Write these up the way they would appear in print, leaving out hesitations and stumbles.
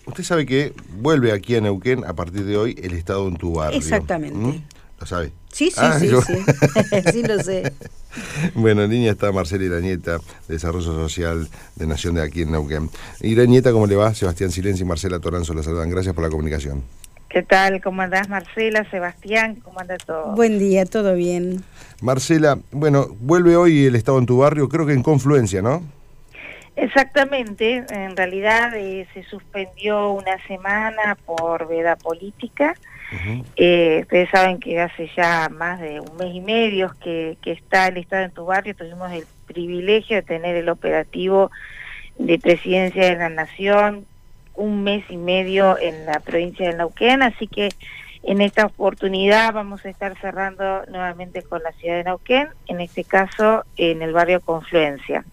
usted sabe que vuelve aquí a Neuquén a partir de hoy el Estado en tu barrio. Exactamente. ¿Lo sabe? Sí, sí. Sí lo sé. Bueno, en línea está Marcela Irañeta, de Desarrollo Social de Nación de aquí en Neuquén. Irañeta, ¿cómo le va? Sebastián Silenzi y Marcela Toranzo la saludan. Gracias por la comunicación. ¿Qué tal? ¿Cómo andás, Marcela? Sebastián, ¿cómo anda todo? Buen día, todo bien. Marcela, bueno, vuelve hoy el Estado en tu barrio, creo que en Confluencia, ¿no? Exactamente, en realidad se suspendió una semana por veda política. Ustedes saben que hace ya más de un mes y medio que está el Estado en tu barrio. Tuvimos el privilegio de tener el operativo de Presidencia de la Nación un mes y medio en la provincia de Neuquén, así que en esta oportunidad vamos a estar cerrando nuevamente con la ciudad de Neuquén, en este caso en el barrio Confluencia.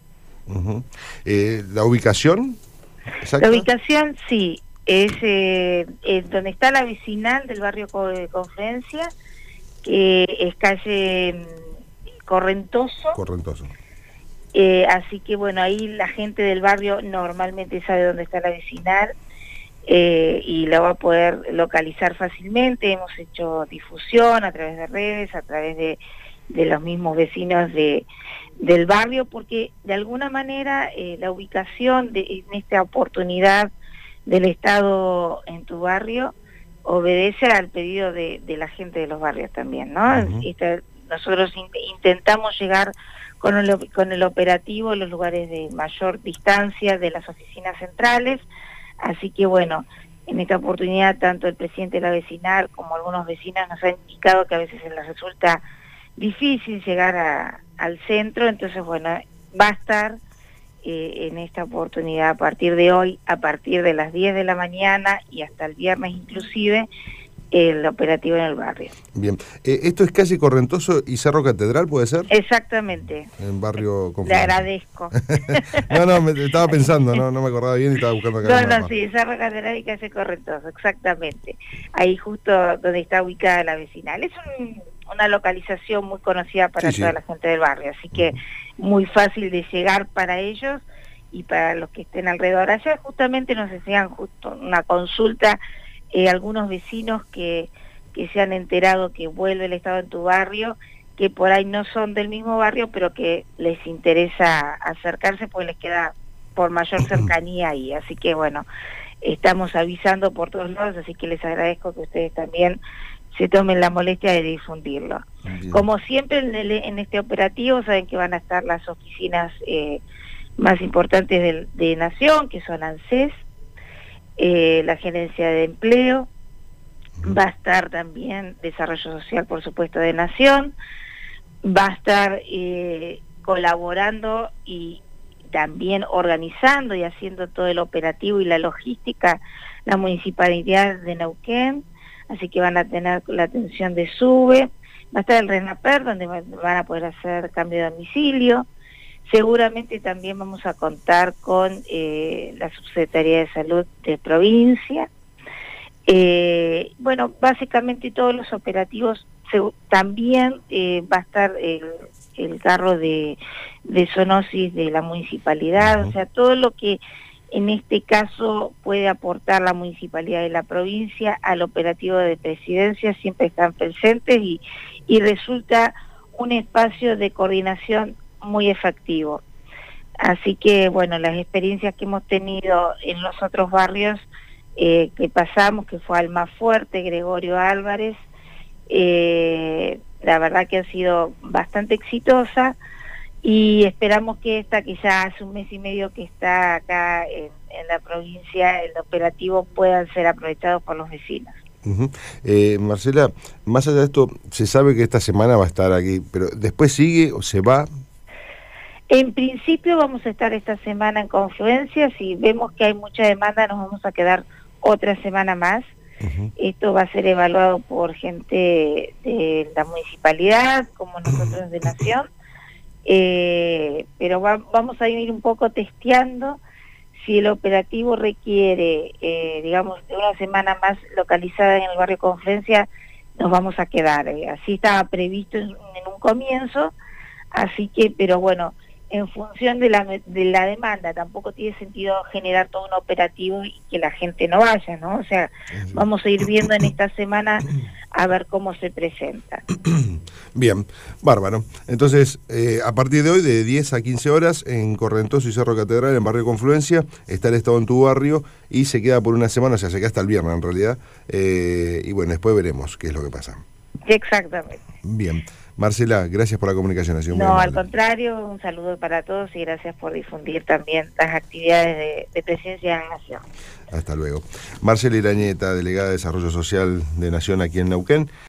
¿La ubicación? ¿Exacta? La ubicación, sí, es donde está la vecinal del barrio Confluencia, que es calle Correntoso. Correntoso. Así que bueno, ahí la gente del barrio normalmente sabe dónde está la vecinal y la va a poder localizar fácilmente. Hemos hecho difusión a través de redes, a través de los mismos vecinos del barrio, porque de alguna manera la ubicación en esta oportunidad del Estado en tu barrio obedece al pedido de la gente de los barrios también, ¿no? Nosotros intentamos llegar con el operativo en los lugares de mayor distancia de las oficinas centrales, así que bueno, en esta oportunidad tanto el presidente de la vecinal como algunos vecinos nos han indicado que a veces les resulta difícil llegar al centro, entonces bueno, va a estar en esta oportunidad a partir de hoy, a partir de las 10 de la mañana y hasta el viernes inclusive, el operativo en el barrio. Bien, ¿esto es calle Correntoso y Cerro Catedral, puede ser? Exactamente. En barrio Confluencia. Le agradezco. No, me estaba pensando, no me acordaba bien y estaba buscando acá. No, sí, Cerro Catedral y calle Correntoso, exactamente. Ahí justo donde está ubicada la vecinal. Es una localización muy conocida para toda la gente del barrio, así que muy fácil de llegar para ellos y para los que estén alrededor. Ayer justamente nos hacían justo una consulta algunos vecinos que se han enterado que vuelve el Estado en tu barrio, que por ahí no son del mismo barrio, pero que les interesa acercarse porque les queda por mayor cercanía ahí. Así que bueno, estamos avisando por todos lados, así que les agradezco que ustedes también se tomen la molestia de difundirlo. Bien. Como siempre en este operativo saben que van a estar las oficinas más importantes de Nación, que son ANSES, la Gerencia de Empleo, va a estar también Desarrollo Social, por supuesto, de Nación, va a estar colaborando y también organizando y haciendo todo el operativo y la logística la Municipalidad de Neuquén, así que van a tener la atención de SUBE, va a estar el RENAPER, donde van a poder hacer cambio de domicilio. Seguramente también vamos a contar con la Subsecretaría de Salud de provincia. Bueno, básicamente todos los operativos, también va a estar el carro de zoonosis de la municipalidad, o sea, todo lo que en este caso puede aportar la municipalidad de la provincia al operativo de presidencia siempre están presentes y resulta un espacio de coordinación muy efectivo. Así que, bueno, las experiencias que hemos tenido en los otros barrios que pasamos, que fue Almafuerte, Gregorio Álvarez, la verdad que ha sido bastante exitosa y esperamos que esta, que ya hace un mes y medio que está acá en la provincia, el operativo puedan ser aprovechados por los vecinos. Marcela, más allá de esto, se sabe que esta semana va a estar aquí, pero ¿después sigue o se va? En principio vamos a estar esta semana en Confluencia. Si vemos que hay mucha demanda nos vamos a quedar otra semana más. Esto va a ser evaluado por gente de la municipalidad como nosotros de Nación, pero vamos a ir un poco testeando. Si el operativo requiere, digamos, de una semana más localizada en el barrio Confluencia, nos vamos a quedar. Así estaba previsto en un comienzo, así que, pero bueno, en función de la demanda. Tampoco tiene sentido generar todo un operativo y que la gente no vaya, ¿no? O sea, vamos a ir viendo en esta semana a ver cómo se presenta. Bien, bárbaro. Entonces, a partir de hoy, de 10 a 15 horas, en Correntoso y Cerro Catedral, en Barrio Confluencia, está el estado en tu barrio y se queda por una semana, o sea, se queda hasta el viernes en realidad. Y bueno, después veremos qué es lo que pasa. Exactamente. Bien. Marcela, gracias por la comunicación. Ha sido muy No, amable. al contrario, un saludo para todos y gracias por difundir también las actividades de Presencia de la Nación. Hasta luego. Marcela Irañeta, delegada de Desarrollo Social de Nación aquí en Neuquén.